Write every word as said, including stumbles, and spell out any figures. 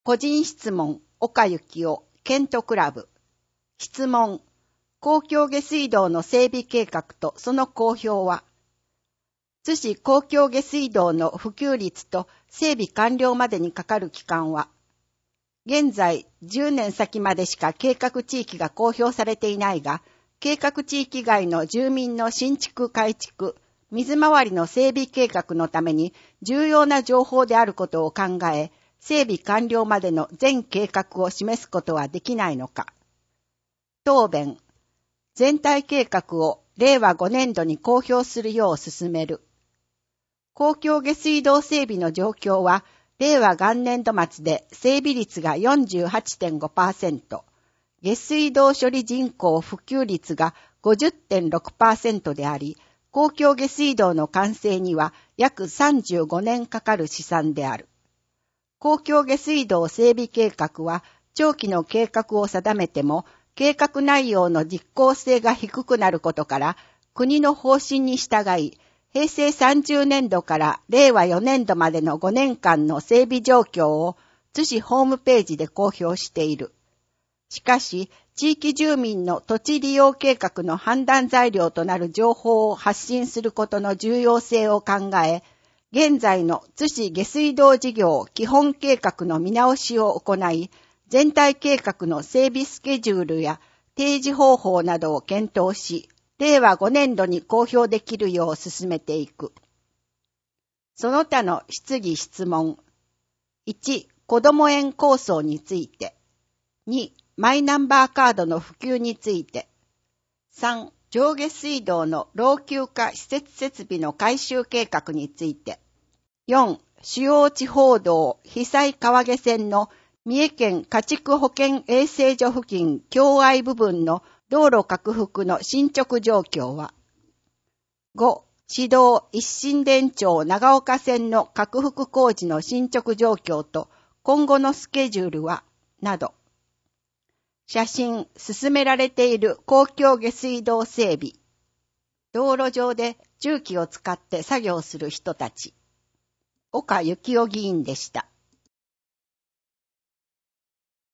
個人質問、岡幸夫、ケントクラブ。質問、公共下水道の整備計画とその公表は、津市公共下水道の普及率と整備完了までにかかる期間は、現在じゅうねん先までしか計画地域が公表されていないが、計画地域外の住民の新築改築、水回りの整備計画のために重要な情報であることを考え、整備完了までの全計画を示すことはできないのか。答弁、全体計画をれいわごねんどに公表するよう進める。公共下水道整備の状況は、れいわ元年度末で整備率が よんじゅうはちてんごパーセント、下水道処理人口普及率が ごじゅってんろくパーセント であり、公共下水道の完成には約さんじゅうごねんかかる試算である。公共下水道整備計画は、長期の計画を定めても、計画内容の実効性が低くなることから、国の方針に従い、へいせいさんじゅうねんどかられいわよねんどまでのごねんかんの整備状況を津市ホームページで公表している。しかし、地域住民の土地利用計画の判断材料となる情報を発信することの重要性を考え、現在の津市下水道事業基本計画の見直しを行い、全体計画の整備スケジュールや提示方法などを検討し、れいわごねんどに公表できるよう進めていく。その他の質疑質問。いち、子ども園構想について。に、マイナンバーカードの普及について。さん、上下水道の老朽化施設設備の改修計画について。よん、主要地方道被災川下線の三重県家畜保健衛生所付近境愛部分の道路拡幅の進捗状況は。ご、市道一心電町長岡線の拡幅工事の進捗状況と今後のスケジュールは、など。写真、進められている公共下水道整備。道路上で重機を使って作業する人たち。岡幸夫議員でした。